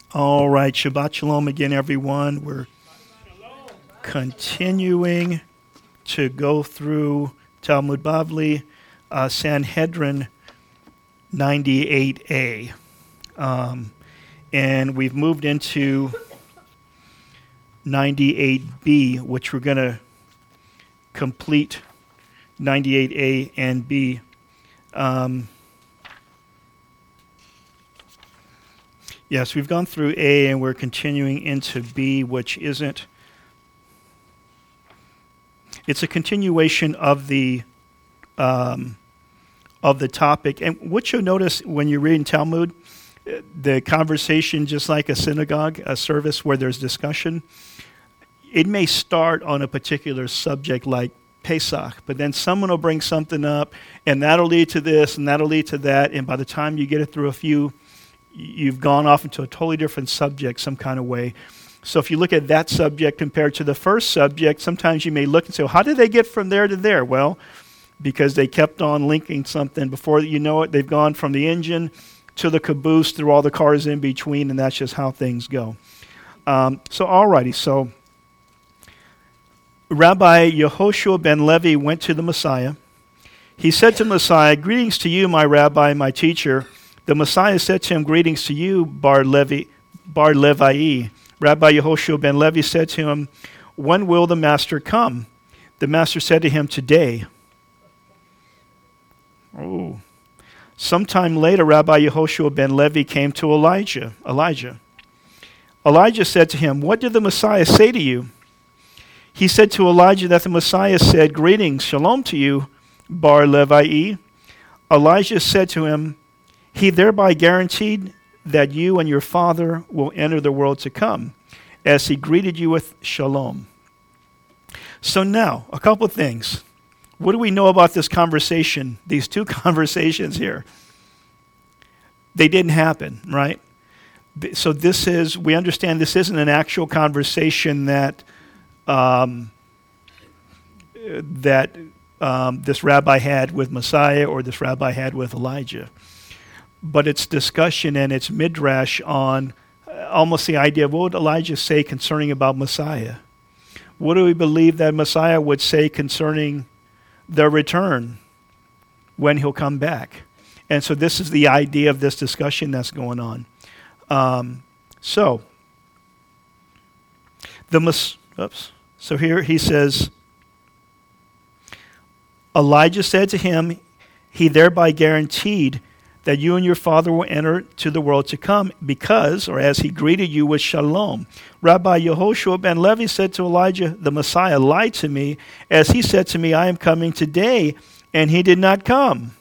All right, Shabbat Shalom again, everyone. We're continuing to go through Talmud Bavli, Sanhedrin 98a. And we've moved into 98b, which we're going to complete 98a and b. Yes, we've gone through A and we're continuing into B, which isn't. It's a continuation of the topic. And what you'll notice when you're reading Talmud, the conversation, just like a synagogue, a service where there's discussion, it may start on a particular subject like Pesach, but then someone will bring something up, and that'll lead to this, and that'll lead to that, and by the time you get it through a few, you've gone off into a totally different subject some kind of way. So if you look at that subject compared to the first subject, sometimes you may look and say, well, how did they get from there to there? Well, because they kept on linking something. Before you know it, they've gone from the engine to the caboose through all the cars in between, and that's just how things go. So Rabbi Yehoshua ben Levi went to the Messiah. He said to Messiah, "Greetings to you, my rabbi, my teacher." The Messiah said to him, "Greetings to you, Bar Levi." Rabbi Yehoshua ben Levi said to him, "When will the master come?" The master said to him, "Today." Oh. Sometime later, Rabbi Yehoshua ben Levi came to Elijah. Elijah said to him, "What did the Messiah say to you?" He said to Elijah that the Messiah said, "Greetings, shalom to you, Bar Levi." Elijah said to him, "He thereby guaranteed that you and your father will enter the world to come, as he greeted you with shalom." So now, a couple of things. What do we know about this conversation, these two conversations here? They didn't happen, right? So we understand this isn't an actual conversation that this rabbi had with Messiah or this rabbi had with Elijah. But it's discussion and it's midrash on almost the idea of what would Elijah say concerning about Messiah? What do we believe that Messiah would say concerning the return when he'll come back? And so this is the idea of this discussion that's going on. So here he says, Elijah said to him, "He thereby guaranteed that you and your father will enter to the world to come because, or as he greeted you with shalom." Rabbi Yehoshua ben Levi said to Elijah, "The Messiah lied to me, as he said to me, I am coming today, and he did not come."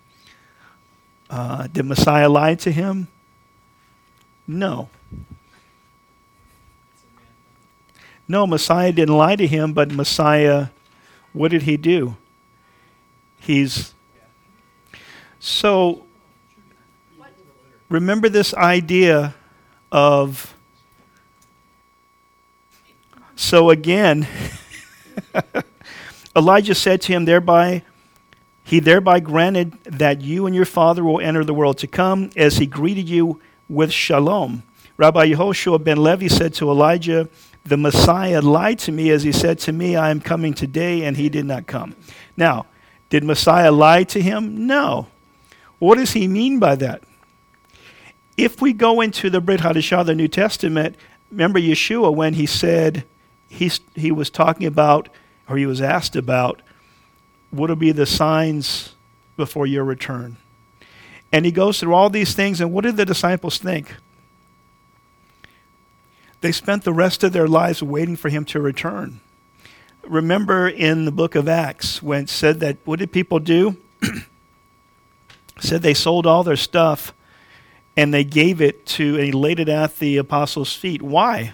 Did Messiah lie to him? No. No, Messiah didn't lie to him, but Messiah, what did he do? So remember this idea of, so again, Elijah said to him, he thereby granted that you and your father will enter the world to come, as he greeted you with shalom. Rabbi Yehoshua ben Levi said to Elijah, "The Messiah lied to me, as he said to me, I am coming today, and he did not come." Now, did Messiah lie to him? No. What does he mean by that? If we go into the Brit Hadashah, the New Testament, remember Yeshua when he said, he was talking about, or he was asked about, what will be the signs before your return? And he goes through all these things, and what did the disciples think? They spent the rest of their lives waiting for him to return. Remember in the book of Acts when it said that, what did people do? Said they sold all their stuff and they gave it to, and he laid it at the apostles' feet. Why?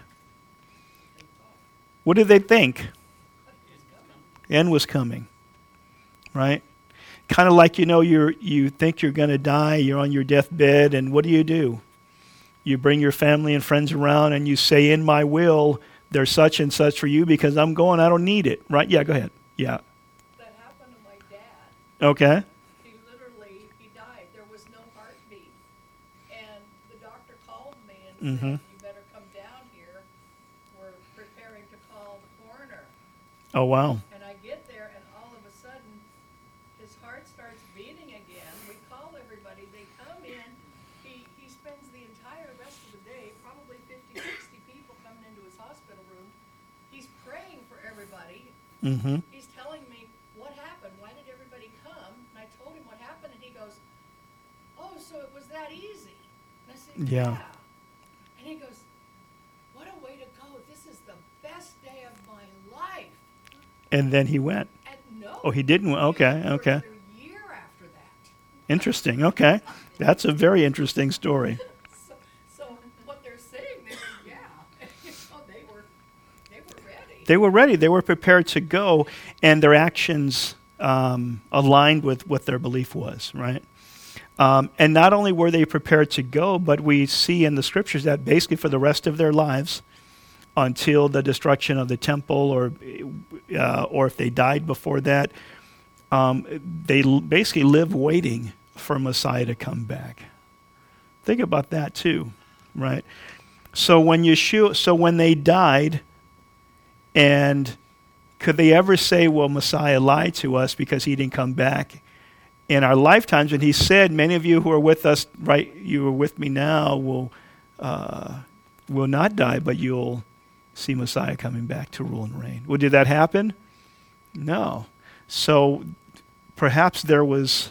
What did they think? The end was coming, right? Kind of like, you think you're going to die, you're on your deathbed, and what do? You bring your family and friends around and you say, "In my will, there's such and such for you because I'm going, I don't need it." Right? Yeah, go ahead. Yeah. That happened to my dad. Okay. He died. There was no heartbeat. And the doctor called me and Mm-hmm. said, you better come down here. We're preparing to call the coroner. Oh, wow. And I get there, and all of a sudden, his heart starts beating again. We call everybody. They come in. He spends the entire rest of the day, probably 50, 60 people coming into his hospital room. He's praying for everybody. Mm-hmm. He's telling me, what happened? Why did everybody come? And I told him what happened, and he goes, oh, so it was that easy. And I said, Yeah. And he goes, what a way to go. This is the best day of my life. And then he went. And no. Oh, he didn't. Okay, He lived okay. for a year after that. Interesting. Okay. That's a very interesting story. So what they're saying there, yeah, they were ready. They were ready. They were prepared to go, and their actions aligned with what their belief was, right? And not only were they prepared to go, but we see in the scriptures that basically for the rest of their lives, until the destruction of the temple, or if they died before that, they basically lived waiting for Messiah to come back. Think about that too, right? So when they died, and could they ever say, well, Messiah lied to us because he didn't come back? In our lifetimes, when he said, many of you who are with us, right, you are with me now, will not die, but you'll see Messiah coming back to rule and reign. Well, did that happen? No. So perhaps there was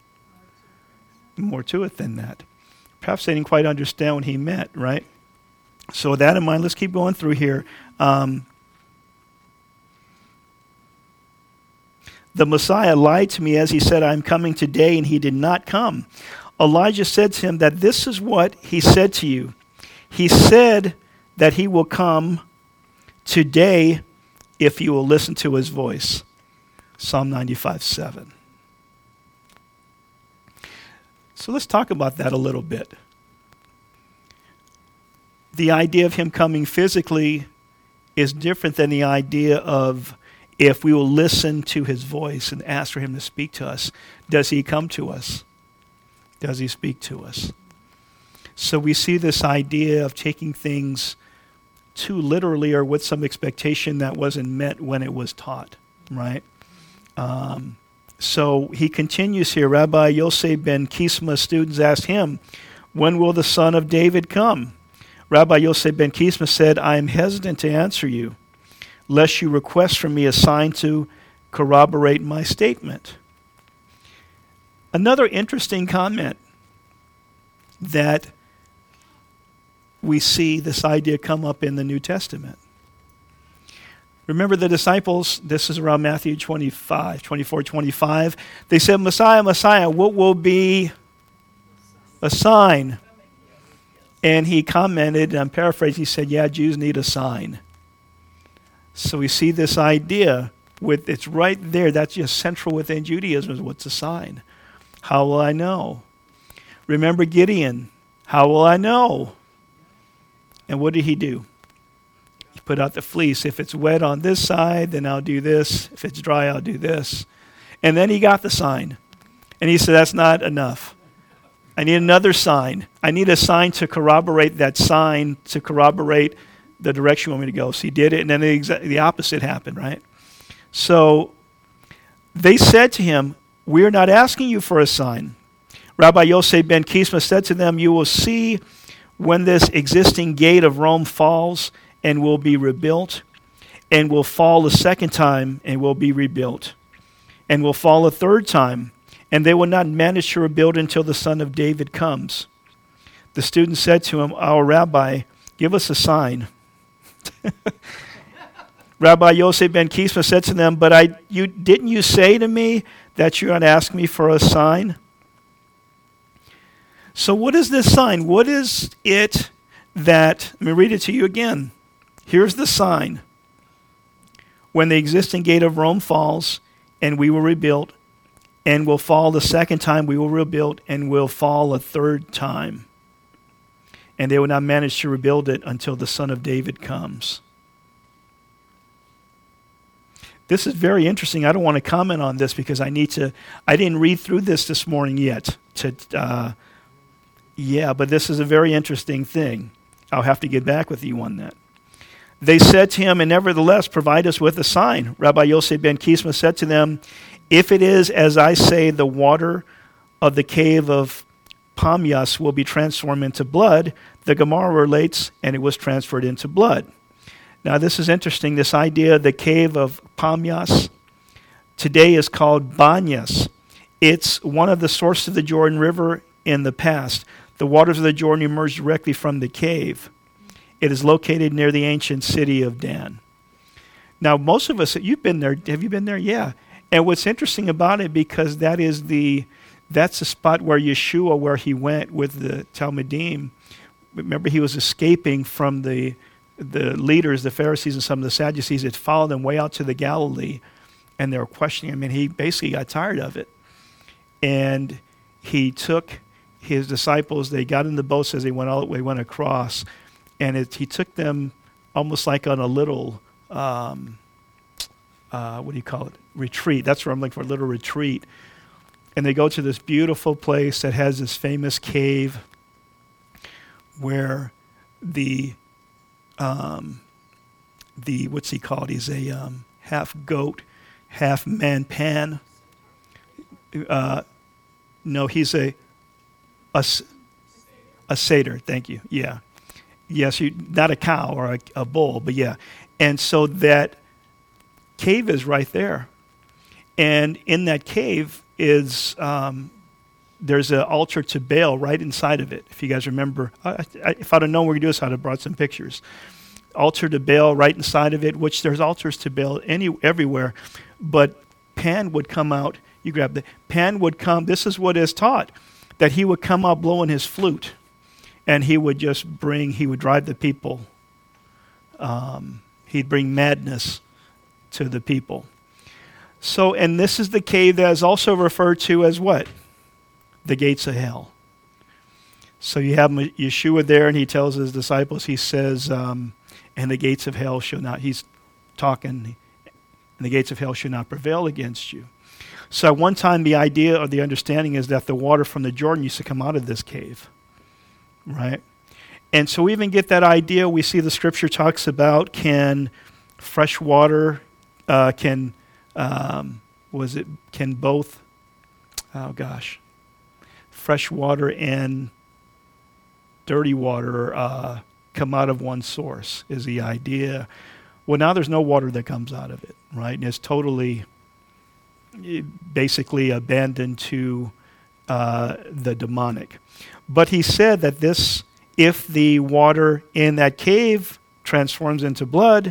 more to it than that. Perhaps they didn't quite understand what he meant, right? So with that in mind, let's keep going through here. The Messiah lied to me as he said, I'm coming today, and he did not come. Elijah said to him that this is what he said to you. He said that he will come today if you will listen to his voice. Psalm 95:7. So let's talk about that a little bit. The idea of him coming physically is different than the idea of if we will listen to his voice and ask for him to speak to us. Does he come to us? Does he speak to us? So we see this idea of taking things too literally or with some expectation that wasn't met when it was taught, right? So he continues here. Rabbi Yosef ben Kisma's students asked him, when will the son of David come? Rabbi Yosef ben Kisma said, I am hesitant to answer you, lest you request from me a sign to corroborate my statement. Another interesting comment that we see this idea come up in the New Testament. Remember the disciples, this is around Matthew 24, 25. They said, Messiah, Messiah, what will be a sign? And he commented, and I'm paraphrasing, he said, yeah, Jews need a sign. So we see this idea, it's right there, that's just central within Judaism, is what's a sign? How will I know? Remember Gideon, how will I know? And what did he do? He put out the fleece. If it's wet on this side, then I'll do this. If it's dry, I'll do this. And then he got the sign. And he said, that's not enough. I need another sign. I need a sign to corroborate that sign, to corroborate the direction you want me to go. So he did it, and then the opposite happened, right? So they said to him, we're not asking you for a sign. Rabbi Yosef ben Kisma said to them, you will see when this existing gate of Rome falls and will be rebuilt, and will fall a second time and will be rebuilt, and will fall a third time, and they will not manage to rebuild until the Son of David comes. The student said to him, our rabbi, give us a sign. Rabbi Yosef ben Kisma said to them, but didn't you say to me that you're going to ask me for a sign? So what is this sign? What is it that, let me read it to you again. Here's the sign. When the existing gate of Rome falls, and we will rebuild, and will fall the second time, we will rebuild, and will fall a third time. And they will not manage to rebuild it until the Son of David comes. This is very interesting. I don't want to comment on this because I didn't read through this morning yet. But this is a very interesting thing. I'll have to get back with you on that. They said to him, and nevertheless, provide us with a sign. Rabbi Yossi ben Kisma said to them, if it is as I say, the water of the cave of Pamyas will be transformed into blood, the Gemara relates, and it was transferred into blood. Now this is interesting, this idea, the cave of Pamyas, today is called Banyas. It's one of the sources of the Jordan River in the past. The waters of the Jordan emerge directly from the cave. It is located near the ancient city of Dan. Now, most of us, you've been there. Have you been there? Yeah. And what's interesting about it, because that's the spot where Yeshua, where he went with the Talmudim. Remember, he was escaping from the leaders, the Pharisees and some of the Sadducees that followed him way out to the Galilee, and they were questioning him, and he basically got tired of it. And he took his disciples, they got in the boats as they went all the way, went across, and he took them almost like on a little, what do you call it? Retreat. That's what I'm looking for, a little retreat. And they go to this beautiful place that has this famous cave where the what's he called? He's a half goat, half man Pan. No, he's a satyr. Thank you. Yeah. Yes, not a cow or a bull, but yeah. And so that cave is right there. And in that cave is, there's an altar to Baal right inside of it. If you guys remember, if I'd have known we were going to do this, I'd have brought some pictures. Altar to Baal right inside of it, which there's altars to Baal everywhere. But Pan would come out, you grab the, Pan would come, this is what is taught, that he would come out blowing his flute. And he would drive the people. He'd bring madness to the people. So, and this is the cave that is also referred to as what? The gates of hell. So you have Yeshua there, and he tells his disciples, he says, and the gates of hell shall not, he's talking, and the gates of hell shall not prevail against you. So at one time, the idea or the understanding is that the water from the Jordan used to come out of this cave. Right? And so we even get that idea. We see the scripture talks about can fresh water, can both, fresh water and dirty water come out of one source is the idea. Well, now there's no water that comes out of it, right? And it's totally basically abandoned to the demonic. But he said that if the water in that cave transforms into blood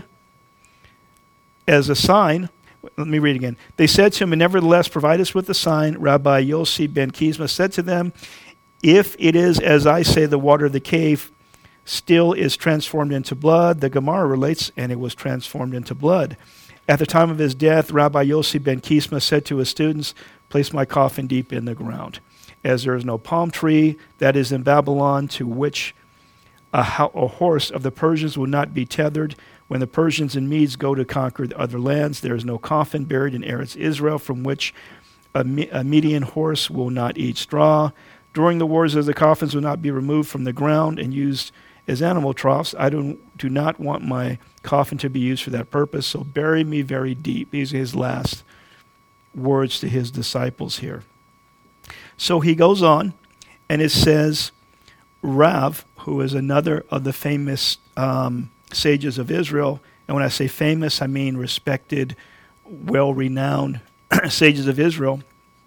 as a sign, let me read again. They said to him, and nevertheless, provide us with a sign. Rabbi Yossi ben Kisma said to them, if it is as I say, the water of the cave still is transformed into blood, the Gemara relates, and it was transformed into blood. At the time of his death, Rabbi Yossi ben Kisma said to his students, place my coffin deep in the ground. As there is no palm tree that is in Babylon to which a horse of the Persians will not be tethered. When the Persians and Medes go to conquer the other lands, there is no coffin buried in Eretz Israel from which a Median horse will not eat straw. During the wars, as the coffins will not be removed from the ground and used as animal troughs, I do not want my coffin to be used for that purpose, so bury me very deep. These are his last words to his disciples here. So he goes on, and it says, Rav, who is another of the famous sages of Israel, and when I say famous, I mean respected, well-renowned sages of Israel,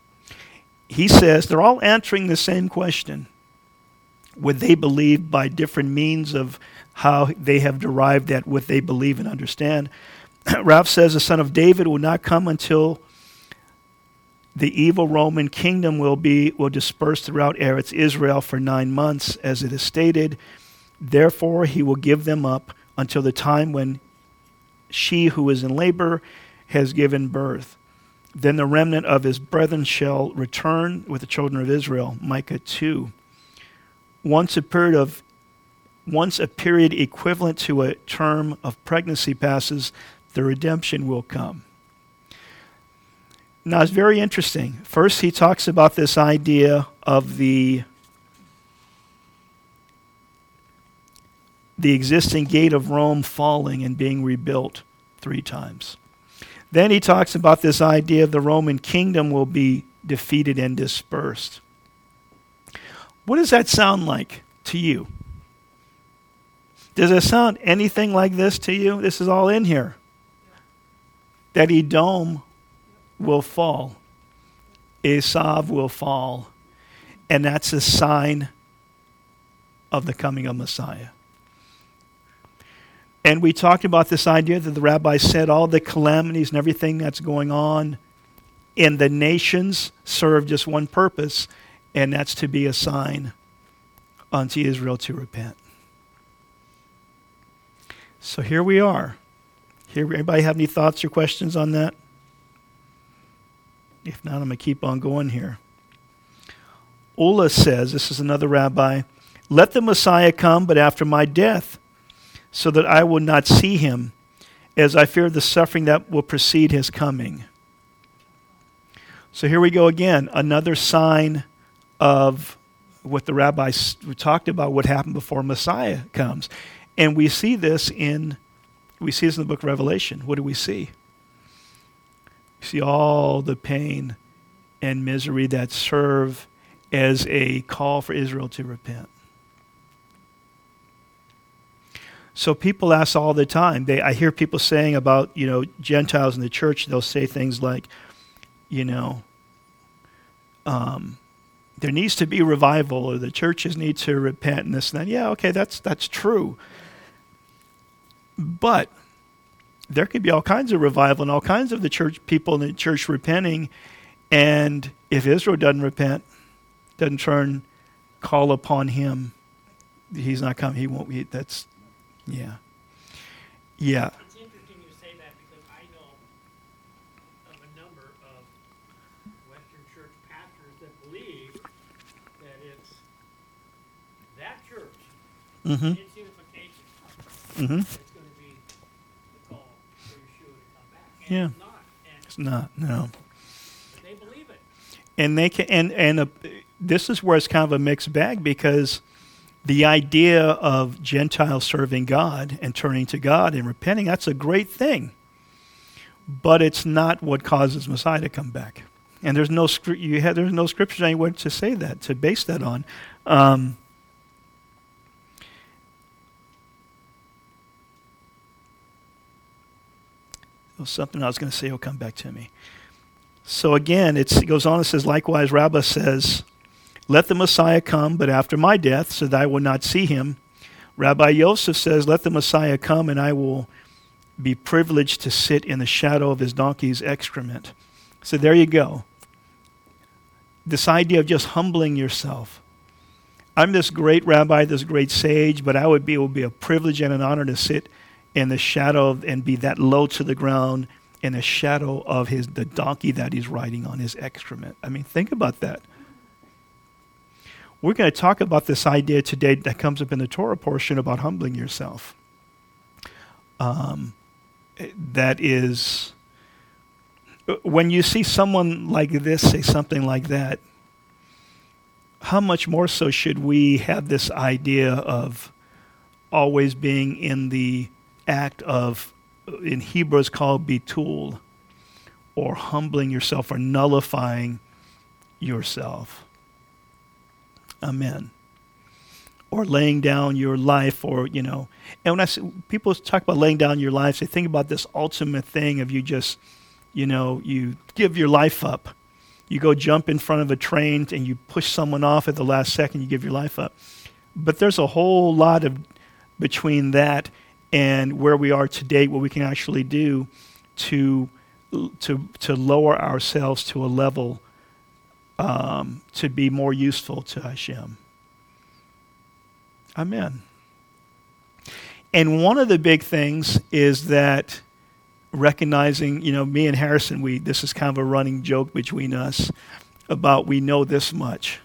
he says they're all answering the same question. Would they believe by different means of how they have derived at what they believe and understand? Rav says the son of David will not come until the evil Roman kingdom will disperse throughout Eretz Israel for 9 months, as it is stated. Therefore, he will give them up until the time when she who is in labor has given birth. Then the remnant of his brethren shall return with the children of Israel. Micah 2. Once a period equivalent to a term of pregnancy passes, the redemption will come. Now, it's very interesting. First, he talks about this idea of the the existing gate of Rome falling and being rebuilt 3 times. Then he talks about this idea of the Roman kingdom will be defeated and dispersed. What does that sound like to you? Does it sound anything like this to you? This is all in here. That Edom will fall. Esav will fall. And that's a sign of the coming of Messiah. And we talked about this idea that the rabbi said all the calamities and everything that's going on in the nations serve just one purpose, and that's to be a sign unto Israel to repent. So here we are. Anybody have any thoughts or questions on that? If not, I'm going to keep on going here. Ulla says, this is another rabbi, let the Messiah come, but after my death, so that I will not see him, as I fear the suffering that will precede his coming. So here we go again, another sign of what the rabbis talked about, what happened before Messiah comes. And we see this in the book of Revelation. What do we see? We see all the pain and misery that serve as a call for Israel to repent. So people ask all the time. I hear people saying about, Gentiles in the church, they'll say things like, there needs to be revival, or the churches need to repent and this and that. Yeah, okay, that's true. But there could be all kinds of revival and all kinds of the church people in the church repenting, and if Israel doesn't repent, doesn't call upon him, he's not coming. He won't. Yeah. It's interesting you say that, because I know of a number of Western church pastors that believe that it's that church, its unification, that's going to be the call for Yeshua to come back. And it's not. It's not, no. But they believe it. And they can, this is where it's kind of a mixed bag, because the idea of Gentiles serving God and turning to God and repenting, that's a great thing. But it's not what causes Messiah to come back. And there's no scriptures anywhere to say that, to base that on. There was something I was going to say will come back to me. So again, it goes on and says, likewise, Rabbah says, let the Messiah come, but after my death, so that I will not see him. Rabbi Yosef says, let the Messiah come, and I will be privileged to sit in the shadow of his donkey's excrement. So there you go. This idea of just humbling yourself. I'm this great rabbi, this great sage, but it would be a privilege and an honor to sit in the shadow and be that low to the ground in the shadow of the donkey that he's riding on, his excrement. I mean, think about that. We're going to talk about this idea today that comes up in the Torah portion about humbling yourself. That is, when you see someone like this say something like that, how much more so should we have this idea of always being in the act of, in Hebrew it's called bitul, or humbling yourself or nullifying yourself. Amen. Or laying down your life, or, and when people talk about laying down your life, they think about this ultimate thing of you just, you give your life up. You go jump in front of a train and you push someone off at the last second, you give your life up. But there's a whole lot of between that and where we are today, what we can actually do to lower ourselves to a level to be more useful to Hashem. Amen. And one of the big things is that recognizing, me and Harrison, this is kind of a running joke between us about we know this much.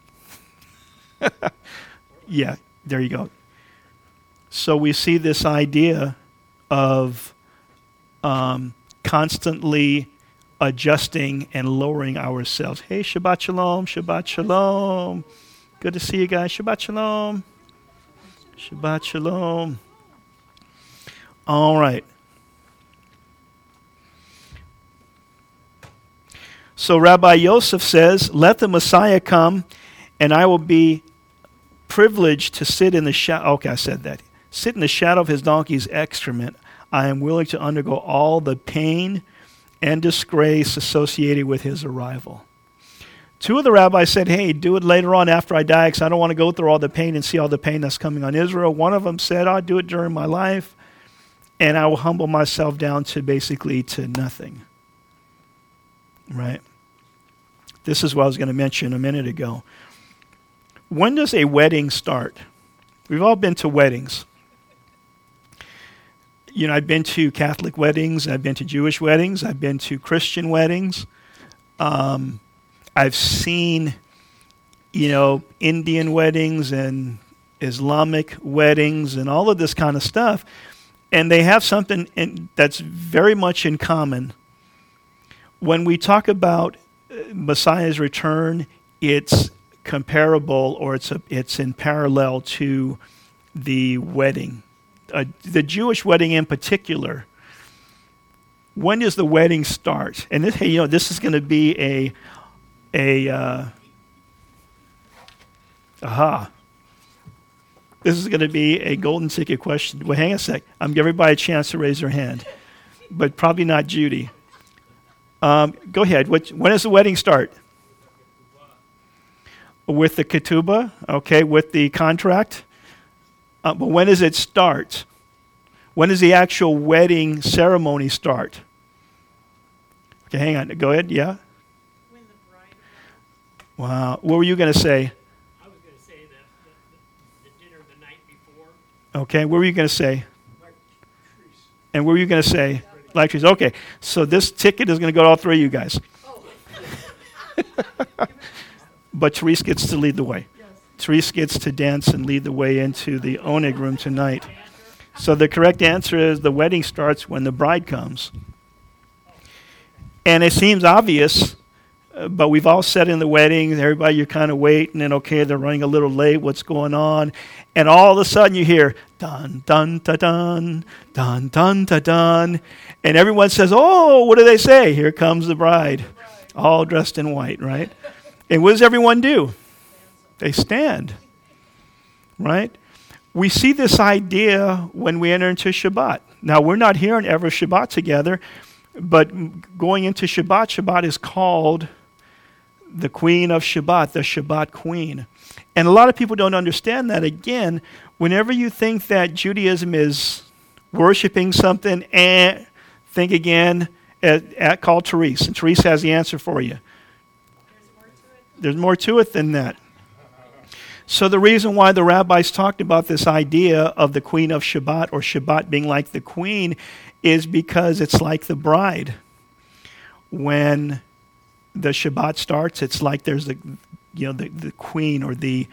Yeah, there you go. So we see this idea of constantly adjusting and lowering ourselves. Hey, Shabbat Shalom, Shabbat Shalom. Good to see you guys. Shabbat Shalom. Shabbat shalom. All right. So Rabbi Yosef says, let the Messiah come, and I will be privileged to sit in the shadow. Okay, I said that. Sit in the shadow of his donkey's excrement. I am willing to undergo all the pain and disgrace associated with his arrival. Two of the rabbis said, hey, do it later on after I die, because I don't want to go through all the pain and see all the pain that's coming on Israel. One of them said, I'll do it during my life, and I will humble myself down to basically to nothing. Right? This is what I was going to mention a minute ago. When does a wedding start? We've all been to weddings. You know, I've been to Catholic weddings, I've been to Jewish weddings, I've been to Christian weddings. I've seen, Indian weddings and Islamic weddings and all of this kind of stuff. And they have something that's very much in common. When we talk about Messiah's return, it's comparable, or it's in parallel to the wedding. The Jewish wedding in particular. When does the wedding start? And this is going to be This is going to be a golden ticket question. Well, hang on a sec. I'm giving everybody a chance to raise their hand, but probably not Judy. Go ahead. When does the wedding start? With the ketubah, okay, with the contract. But when does it start? When does the actual wedding ceremony start? Okay, hang on. Go ahead. Yeah? When the bride arrives. Wow. What were you going to say? I was going to say that the dinner the night before. Okay. What were you going to say? Like trees. And what were you going to say? Like trees. Okay. So this ticket is going to go to all three of you guys. But Therese gets to lead the way. Therese gets to dance and lead the way into the Oneg room tonight. So the correct answer is the wedding starts when the bride comes. And it seems obvious, but we've all sat in the wedding, everybody, you're kind of waiting, and okay, they're running a little late, what's going on? And all of a sudden you hear, dun, dun, da, dun, dun, dun, da, dun. And everyone says, oh, what do they say? Here comes the bride, all dressed in white, right? And what does everyone do? They stand, right? We see this idea when we enter into Shabbat. Now, we're not here in every Shabbat together, but going into Shabbat, Shabbat is called the Queen of Shabbat, the Shabbat Queen. And a lot of people don't understand that. Again, whenever you think that Judaism is worshiping something, think again, call Therese, and Therese has the answer for you. There's more to it than that. So the reason why the rabbis talked about this idea of the Queen of Shabbat, or Shabbat being like the queen, is because it's like the bride. When the Shabbat starts, it's like there's the queen, or the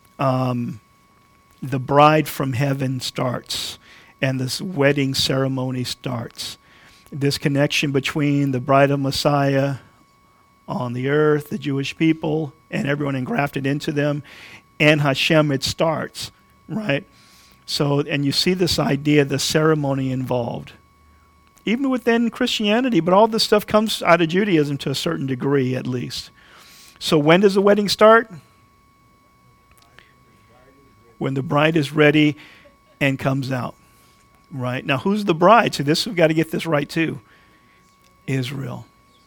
bride from heaven starts, and this wedding ceremony starts. This connection between the bride of Messiah on the earth, the Jewish people, and everyone engrafted into them, and Hashem, it starts, right? So, and you see this idea, the ceremony involved. Even within Christianity, but all this stuff comes out of Judaism to a certain degree, at least. So when does the wedding start? When the bride is ready and comes out, right? Now, who's the bride? So we've got to get this right, too. Israel.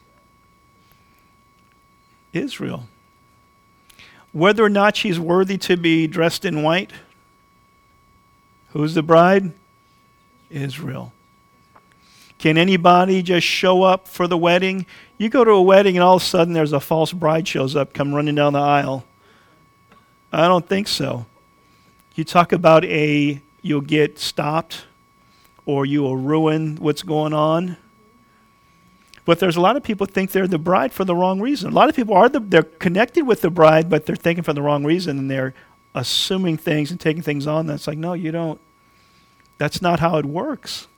Israel. Whether or not she's worthy to be dressed in white, who's the bride? Israel. Can anybody just show up for the wedding? You go to a wedding and all of a sudden there's a false bride shows up, come running down the aisle. I don't think so. You talk about you'll get stopped, or you will ruin what's going on. But there's a lot of people think they're the bride for the wrong reason. A lot of people they're connected with the bride, but they're thinking for the wrong reason, and they're assuming things and taking things on. That's like, no, you don't. That's not how it works.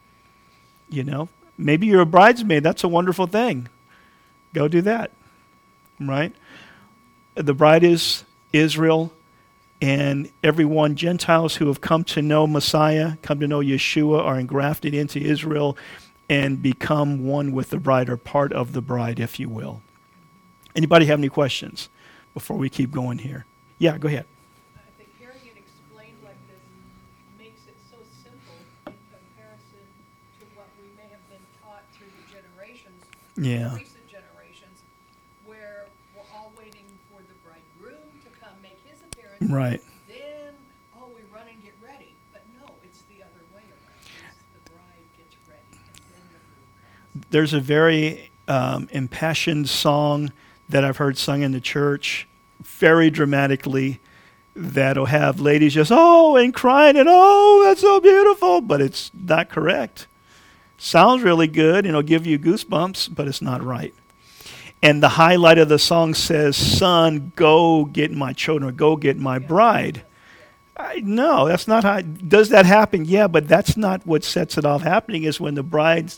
Maybe you're a bridesmaid. That's a wonderful thing. Go do that, right? The bride is Israel. And everyone, Gentiles who have come to know Messiah, come to know Yeshua, are engrafted into Israel and become one with the bride, or part of the bride, if you will. Anybody have any questions before we keep going here? Yeah, go ahead. I think hearing it explained like this makes it so simple in comparison to what we may have been taught through the generations, Yeah. recent generations, where we're all waiting for the bridegroom to come make his appearance. Right. Then, we run and get ready. But no, it's the other way around. It's the bride gets ready, and then the groom comes. There's a very impassioned song that I've heard sung in the church, very dramatically, that'll have ladies just, and crying, and that's so beautiful, but it's not correct. Sounds really good, and it'll give you goosebumps, but it's not right. And the highlight of the song says, son, go get my children, or go get my bride. No, that's not how. Does that happen? Yeah, but that's not what sets it off happening, is when the bride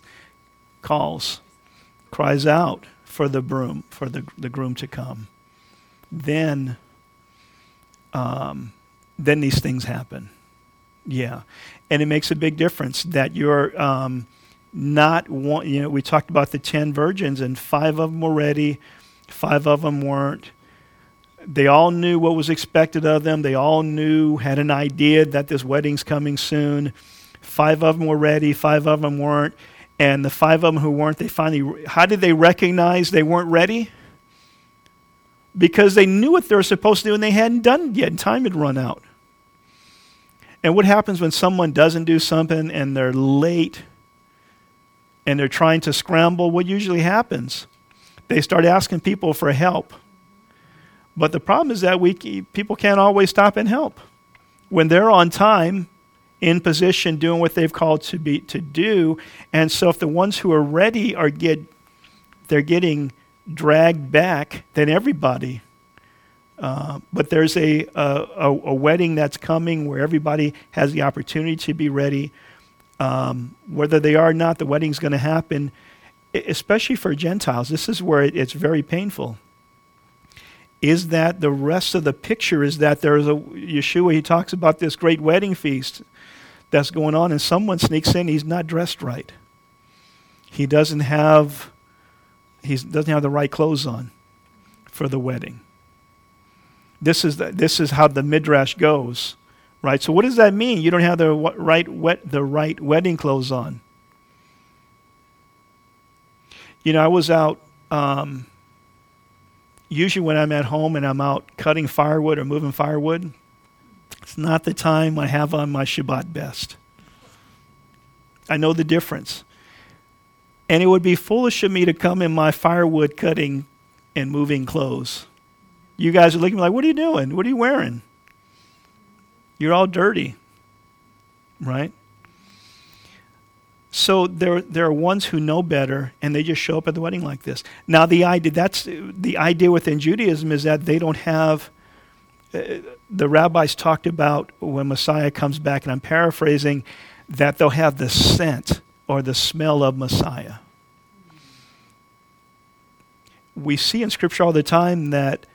cries out for the groom to come. Then these things happen. Yeah. And it makes a big difference that you're not one. We talked about the 10 virgins, and 5 of them were ready, 5 of them weren't. They all knew what was expected of them. They all had an idea that this wedding's coming soon. 5 of them were ready, 5 of them weren't. And the 5 of them who weren't, how did they recognize they weren't ready? Because they knew what they were supposed to do and they hadn't done it yet, and time had run out. And what happens when someone doesn't do something and they're late and they're trying to scramble? What usually happens? They start asking people for help. But the problem is that people can't always stop and help. When they're on time, in position, doing what they've called to do, and so if the ones who are ready they're getting dragged back, then everybody. But there's a wedding that's coming where everybody has the opportunity to be ready. Whether they are or not, the wedding's going to happen, especially for Gentiles. This is where it's very painful. Is that the rest of the picture is that there's Yeshua, he talks about this great wedding feast that's going on, and someone sneaks in, he's not dressed right. He doesn't have the right clothes on for the wedding. This is how the midrash goes, right? So what does that mean? You don't have the right wedding clothes on. I was out. Usually when I'm at home and I'm out cutting firewood or moving firewood, it's not the time I have on my Shabbat best. I know the difference. And it would be foolish of me to come in my firewood cutting and moving clothes. You guys are looking like, what are you doing? What are you wearing? You're all dirty, right? So there are ones who know better, and they just show up at the wedding like this. Now the idea within Judaism is that they don't have. The rabbis talked about when Messiah comes back, and I'm paraphrasing, that they'll have the scent or the smell of Messiah. We see in Scripture all the time that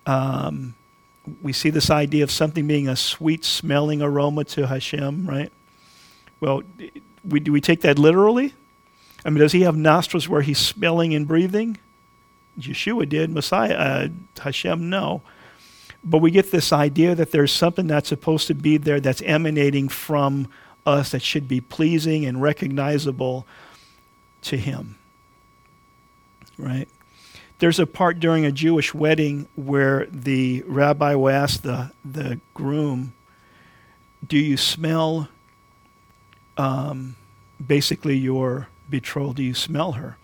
we see this idea of something being a sweet-smelling aroma to Hashem, right? Well, do we take that literally? I mean, does he have nostrils where he's smelling and breathing? Yeshua did. Messiah, Hashem, no. But we get this idea that there's something that's supposed to be there that's emanating from us that should be pleasing and recognizable to him, right? There's a part during a Jewish wedding where the rabbi will ask the groom, do you smell, basically your betrothed, do you smell her?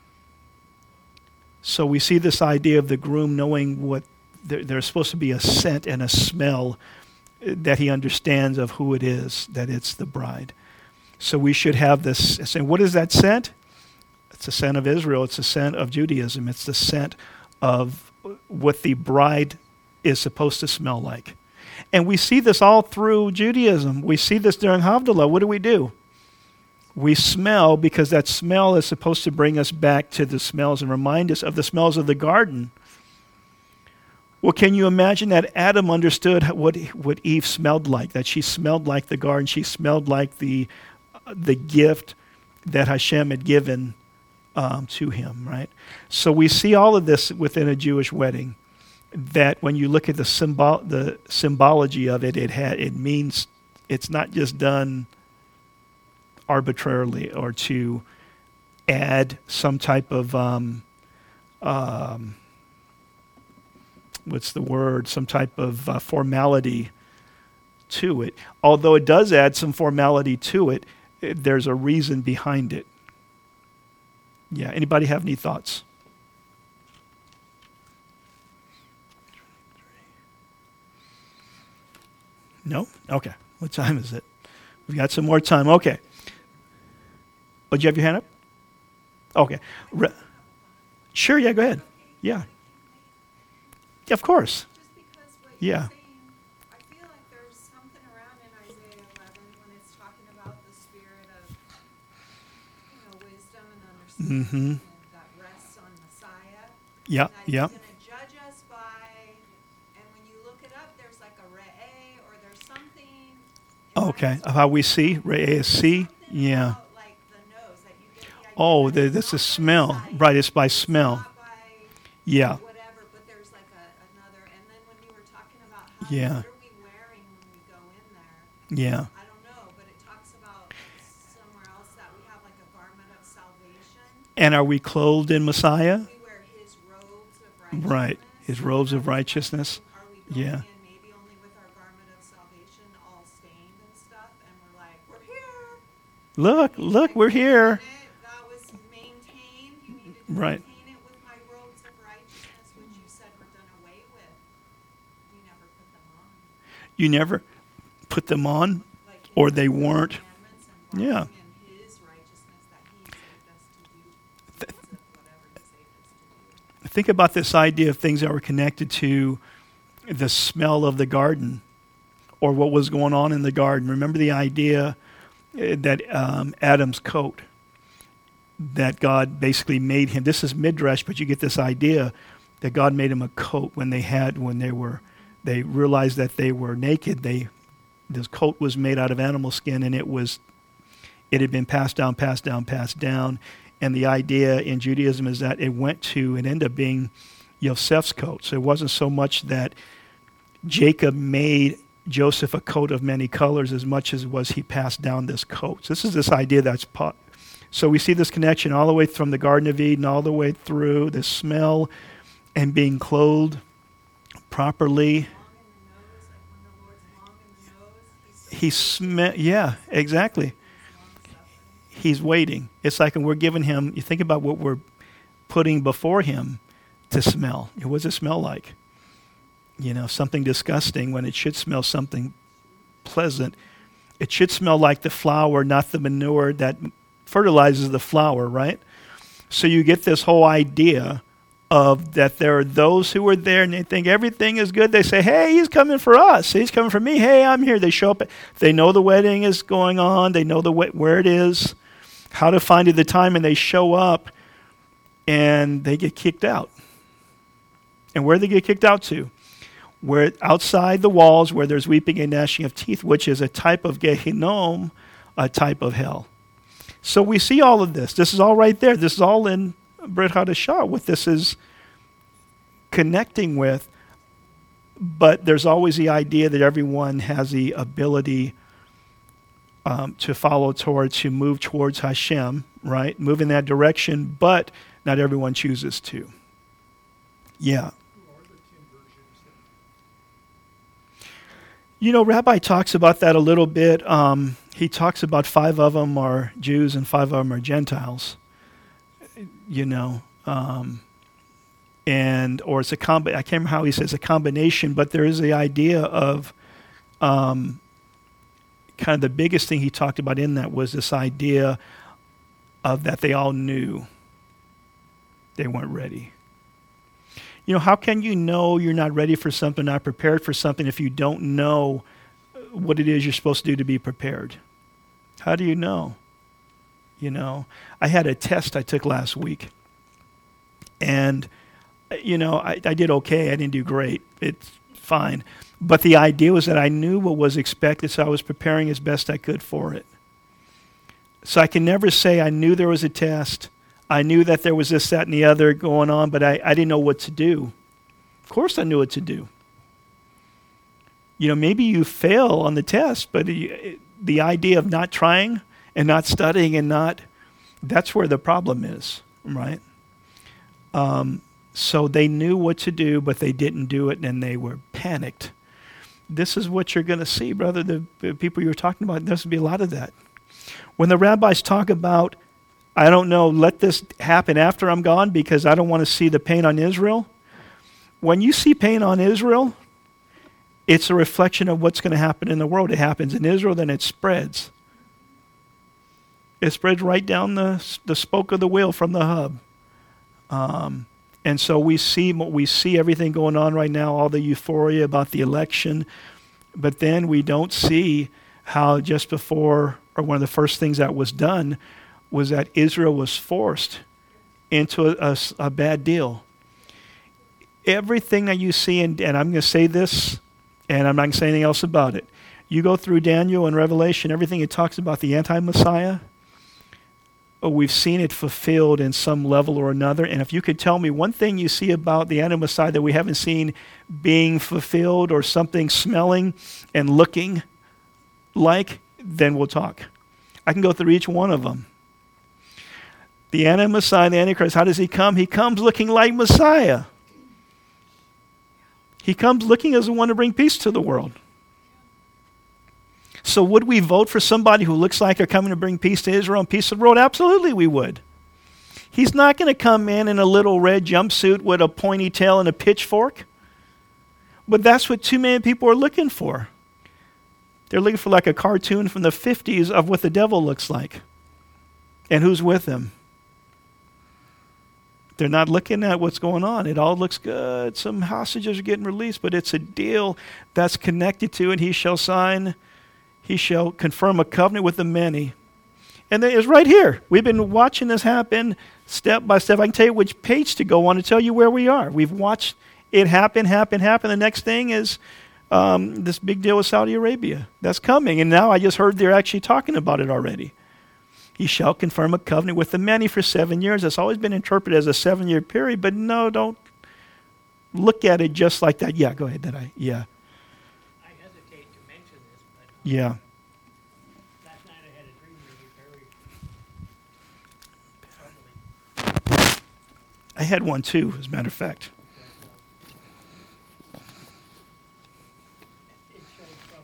So we see this idea of the groom knowing what, there's supposed to be a scent and a smell that he understands of who it is, that it's the bride. So we should have this. And what is that scent? It's the scent of Israel. It's the scent of Judaism. It's the scent of what the bride is supposed to smell like. And we see this all through Judaism. We see this during Havdalah. What do? We smell, because that smell is supposed to bring us back to the smells and remind us of the smells of the garden. Well, can you imagine that Adam understood what Eve smelled like? That she smelled like the garden. She smelled like the gift that Hashem had given to him, right? So we see all of this within a Jewish wedding. That when you look at the symbology of it, it means it's not just done arbitrarily or to add some type of what's the word? Some type of formality to it. Although it does add some formality to it, there's a reason behind it. Yeah. Anybody have any thoughts? No? Okay. What time is it? We've got some more time. Okay. Oh, did you have your hand up? Okay. Sure, yeah, go ahead. Yeah. Yeah, of course. Just because what Yeah. you're saying, I feel like there's something around in Isaiah 11 when it's talking about the spirit of, wisdom and understanding that rests on Messiah. Yeah, That yeah. he's going to judge us by, and when you look it up, there's like a re'eh, or there's something. Okay. Of how we see, see. Yeah. About, like, the nose, that you get the idea Oh, that it's this not is by smell. sight, Right, it's by it's smell. not by Yeah. whatever, but there's like another. And then when you were talking about how Yeah. what are we wearing when we go in there? Yeah. I don't know, but it talks about somewhere else that we have like a garment of salvation. And are we clothed in Messiah? We wear his robes of righteousness. Right. His robes of righteousness. Are we going Yeah. in maybe only with our garment of salvation all stained and stuff, and we're like, we're here. Look, we're here. That was maintained. You needed to Right. maintain it with my robes of righteousness, which you said were done away with. You never put them on. You never put them on, Like in or the they weren't. commandments and Yeah. walking in his righteousness that he saved us to do. Because of whatever he saved us to do. Think about this idea of things that were connected to the smell of the garden or what was going on in the garden. Remember the idea that Adam's coat, that God basically made him. This is Midrash, but you get this idea that God made him a coat when they realized that they were naked. This coat was made out of animal skin, and it had been passed down. And the idea in Judaism is that it ended up being Yosef's coat. So it wasn't so much that Jacob made Joseph a coat of many colors as much as was he passed down this coat. So this is this idea so we see this connection all the way from the Garden of Eden, all the way through the smell and being clothed properly. Yeah, exactly. He's waiting. It's like, and we're giving him, you think about what we're putting before him to smell. What does it smell like? Something disgusting when it should smell something pleasant. It should smell like the flower, not the manure that fertilizes the flower, right? So you get this whole idea of that there are those who are there and they think everything is good. They say, hey, he's coming for us. He's coming for me. Hey, I'm here. They show up. They know the wedding is going on. They know where it is, how to find it the time, and they show up and they get kicked out. And where they get kicked out to? Where outside the walls where there's weeping and gnashing of teeth, which is a type of Gehinnom, a type of hell. So we see all of this. This is all right there. This is all in Brit Hadashah, what this is connecting with. But there's always the idea that everyone has the ability to follow to move towards Hashem, right? Move in that direction, but not everyone chooses to. Yeah. Rabbi talks about that a little bit. He talks about 5 of them are Jews and 5 of them are Gentiles. Or it's I can't remember how he says a combination, but there is the idea of kind of the biggest thing he talked about in that was this idea of that they all knew they weren't ready. How can you know you're not ready for something, not prepared for something, if you don't know what it is you're supposed to do to be prepared? How do you know? I had a test I took last week, and I did okay. I didn't do great. It's fine. But the idea was that I knew what was expected, so I was preparing as best I could for it. So I can never say I knew there was a test. I knew that there was this, that, and the other going on, but I didn't know what to do. Of course I knew what to do. Maybe you fail on the test, but the idea of not trying and not studying and that's where the problem is, right? So they knew what to do, but they didn't do it, and they were panicked. This is what you're going to see, brother. The people you were talking about, there's going to be a lot of that. When the rabbis talk about, I don't know, let this happen after I'm gone because I don't want to see the pain on Israel. When you see pain on Israel, it's a reflection of what's going to happen in the world. It happens in Israel, then it spreads. It spreads right down the spoke of the wheel from the hub. And so we see everything going on right now, all the euphoria about the election, but then we don't see how just before, or one of the first things that was done, was that Israel was forced into a bad deal. Everything that you see, and I'm going to say this, and I'm not going to say anything else about it. You go through Daniel and Revelation, everything it talks about the anti-Messiah, we've seen it fulfilled in some level or another. And if you could tell me one thing you see about the anti-Messiah that we haven't seen being fulfilled or something smelling and looking like, then we'll talk. I can go through each one of them. The anti-Messiah, the Antichrist, how does he come? He comes looking like Messiah. He comes looking as the one to bring peace to the world. So would we vote for somebody who looks like they're coming to bring peace to Israel and peace to the world? Absolutely we would. He's not going to come in a little red jumpsuit with a pointy tail and a pitchfork. But that's what too many people are looking for. They're looking for like a cartoon from the 50s of what the devil looks like and who's with him. They're not looking at what's going on. It all looks good. Some hostages are getting released, but it's a deal that's connected to it. He shall confirm a covenant with the many. And it's right here. We've been watching this happen step by step. I can tell you which page to go on to tell you where we are. We've watched it happen. The next thing is this big deal with Saudi Arabia. That's coming. And now I just heard they're actually talking about it already. He shall confirm a covenant with the many for 7 years. It's always been interpreted as a 7-year period, but no, don't look at it just like that. Yeah, go ahead. Yeah. I hesitate to mention this, but Yeah. last night I had a dream really very troubling. I had one too, as a matter of fact. It shows some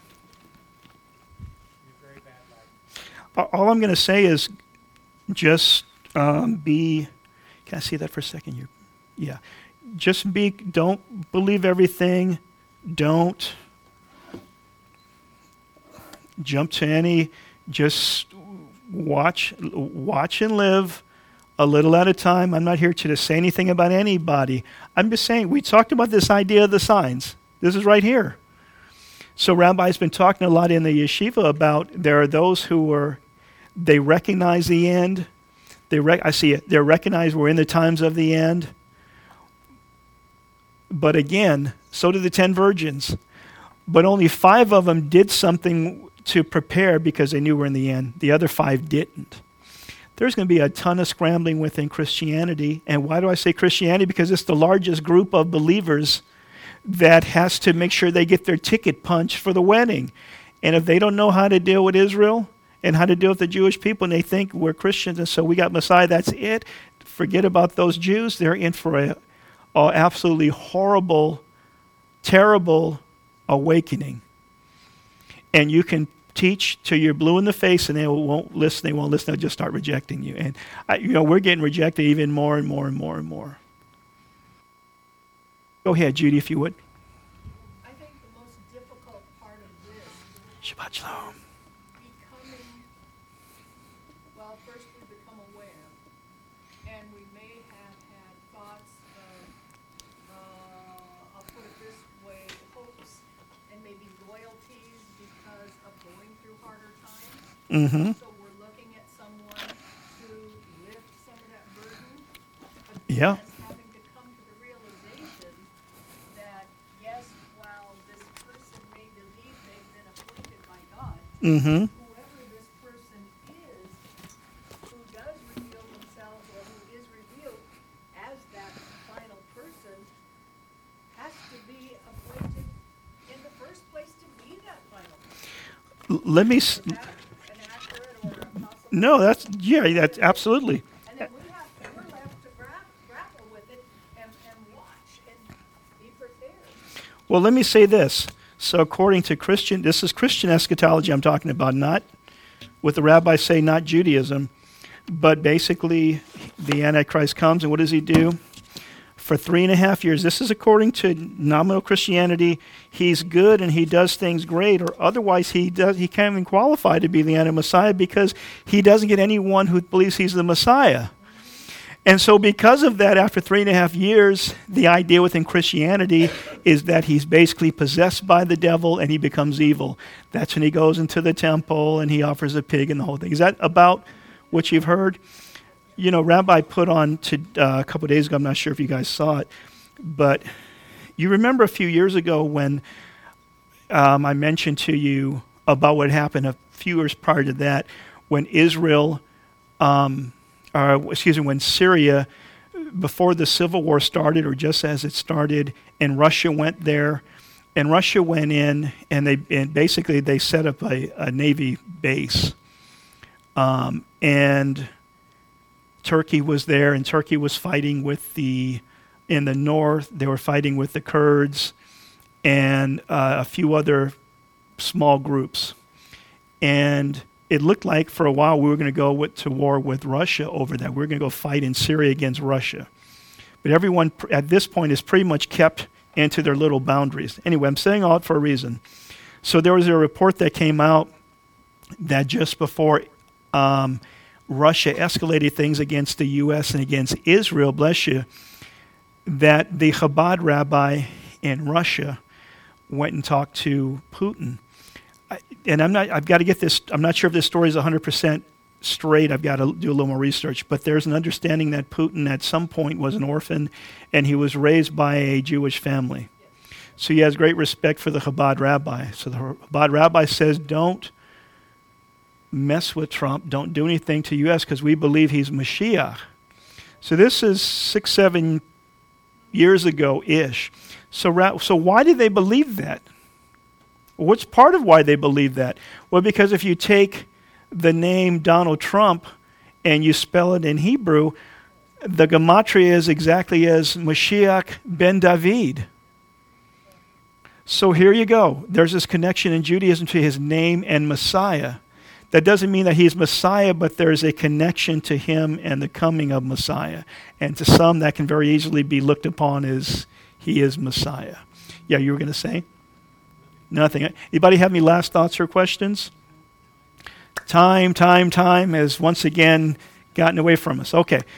in a very bad light. All I'm going to say is just be, can I see that for a second? Yeah. Don't believe everything. Don't jump to any, just watch and live a little at a time. I'm not here to say anything about anybody. I'm just saying, we talked about this idea of the signs. This is right here. So Rabbi's been talking a lot in the yeshiva about there are those who they recognize the end. I see it. They recognize we're in the times of the end. But again, so did the 10 virgins. But only 5 of them did something to prepare because they knew we're in the end. The other 5 didn't. There's going to be a ton of scrambling within Christianity. And why do I say Christianity? Because it's the largest group of believers that has to make sure they get their ticket punched for the wedding. And if they don't know how to deal with Israel and how to deal with the Jewish people, and they think we're Christians and so we got Messiah, that's it. Forget about those Jews. They're in for a absolutely horrible, terrible awakening. And you can teach till you're blue in the face and they won't listen. They'll just start rejecting you. And we're getting rejected even more and more and more and more. Go ahead, Judy, if you would. I think the most difficult part of this Shabbat shalom. first we become aware, and we may have had thoughts of, I'll put it this way, hopes and maybe loyalties because of going through harder times. Mm-hmm. So we're looking at someone to lift some of that burden. But Yeah. that's having to come to the Mm-hmm. whoever this person is, who does reveal themselves or who is revealed as that final person, has to be appointed in the first place to be that final person. Let me. Is that an accurate or a possible? No, that's absolutely. And then we're left to grapple with it and watch and be prepared. Well, let me say this. So according to this is Christian eschatology I'm talking about, not what the rabbis say, not Judaism. But basically, the Antichrist comes, and what does he do? For 3.5 years, this is according to nominal Christianity, he's good and he does things great, or otherwise he can't even qualify to be the anti-Messiah because he doesn't get anyone who believes he's the Messiah. And so because of that, after 3.5 years, the idea within Christianity is that he's basically possessed by the devil and he becomes evil. That's when he goes into the temple and he offers a pig and the whole thing. Is that about what you've heard? You know, Rabbi put on a couple of days ago, I'm not sure if you guys saw it, but you remember a few years ago when I mentioned to you about what happened a few years prior to that when when Syria, before the Civil War started, or just as it started, and Russia went there, and Russia went in, and basically they set up a Navy base. And Turkey was there, and Turkey was fighting with in the north, they were fighting with the Kurds, and a few other small groups. And it looked like for a while we were going to go to war with Russia over that. We were going to go fight in Syria against Russia. But everyone at this point is pretty much kept into their little boundaries. Anyway, I'm saying all that for a reason. So there was a report that came out that just before Russia escalated things against the U.S. and against Israel, bless you, that the Chabad rabbi in Russia went and talked to Putin. And I've got to get this, I'm not sure if this story is 100% straight. I've got to do a little more research. But there's an understanding that Putin at some point was an orphan and he was raised by a Jewish family. So he has great respect for the Chabad rabbi. So the Chabad rabbi says, don't mess with Trump. Don't do anything to U.S. because we believe he's Mashiach. So this is 6-7 years ago-ish. So why did they believe that? What's part of why they believe that? Well, because if you take the name Donald Trump and you spell it in Hebrew, the gematria is exactly as Mashiach ben David. So here you go. There's this connection in Judaism to his name and Messiah. That doesn't mean that he's Messiah, but there's a connection to him and the coming of Messiah. And to some, that can very easily be looked upon as he is Messiah. Yeah, you were going to say? Nothing. Anybody have any last thoughts or questions? Time has once again gotten away from us. Okay,